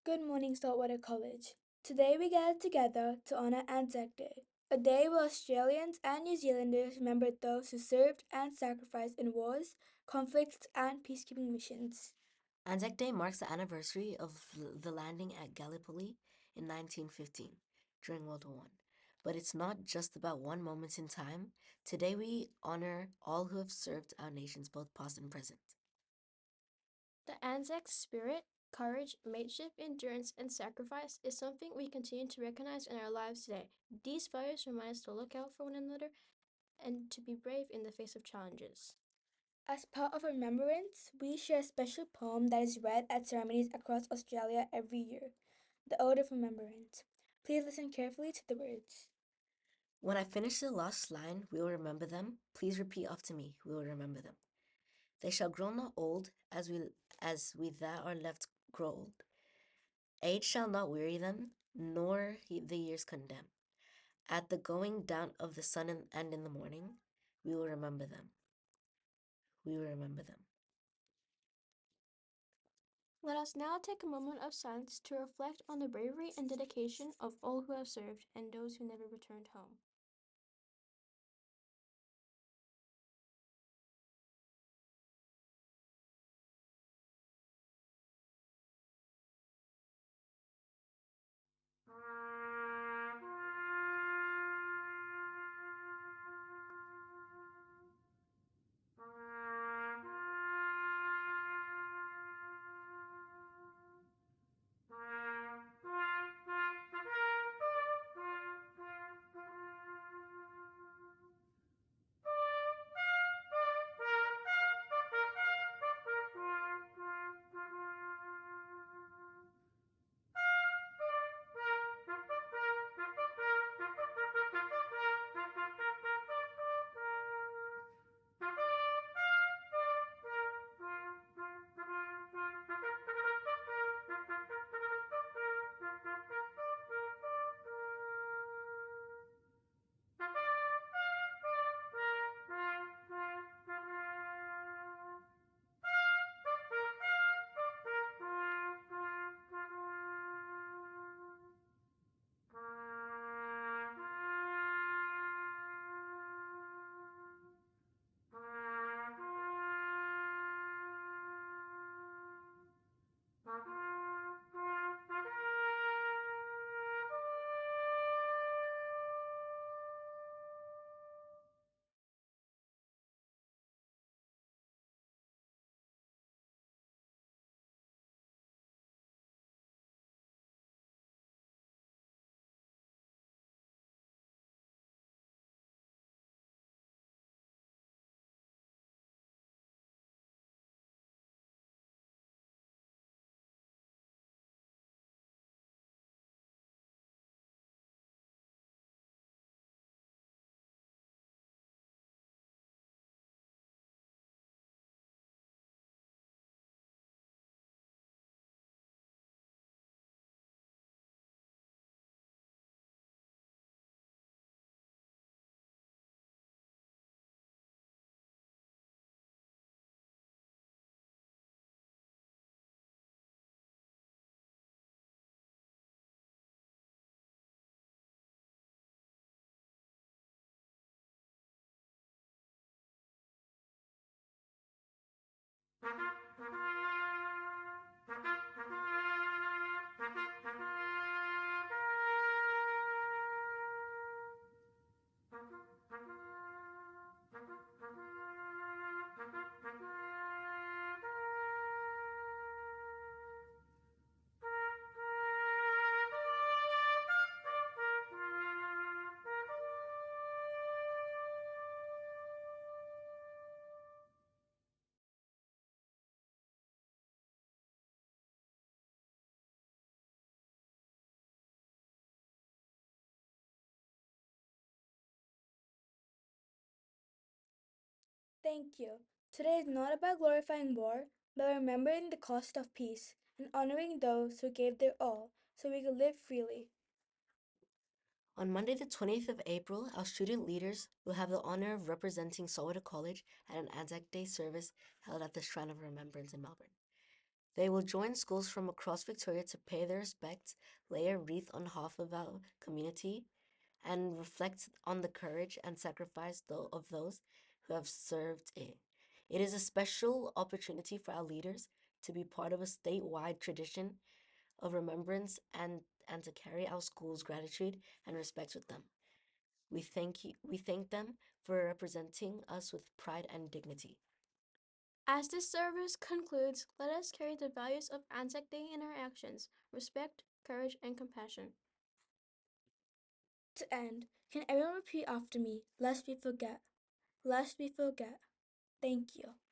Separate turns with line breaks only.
Good morning, Saltwater College. Today we gather together to honor Anzac Day, a day where Australians and New Zealanders remember those who served and sacrificed in wars, conflicts, and peacekeeping missions.
Anzac Day marks the anniversary of the landing at Gallipoli in 1915 during World War I. But it's not just about one moment in time. Today we honor all who have served our nations, both past and present.
The Anzac spirit, courage, mateship, endurance, and sacrifice is something we continue to recognize in our lives today. These values remind us to look out for one another and to be brave in the face of challenges.
As part of remembrance, we share a special poem that is read at ceremonies across Australia every year, the Ode of Remembrance. Please listen carefully to the words.
When I finish the last line, we will remember them. Please repeat after me. We will remember them. They shall grow not old as we that are left grow old. Age shall not weary them, nor the years condemn. At the going down of the sun and in the morning, we will remember them. We will remember them.
Let us now take a moment of silence to reflect on the bravery and dedication of all who have served and those who never returned home.
Thank you. Today is not about glorifying war, but remembering the cost of peace and honoring those who gave their all so we could live freely.
On Monday, the 20th of April, our student leaders will have the honor of representing Saltwater College at an Anzac Day service held at the Shrine of Remembrance in Melbourne. They will join schools from across Victoria to pay their respects, lay a wreath on half of our community, and reflect on the courage and sacrifice of those who have served it. It is a special opportunity for our leaders to be part of a statewide tradition of remembrance and to carry our school's gratitude and respect with them. We thank them for representing us with pride and dignity.
As this service concludes, let us carry the values of Anzac Day in our actions: respect, courage, and compassion.
To end, can everyone repeat after me, lest we forget? Lest we forget. Thank you.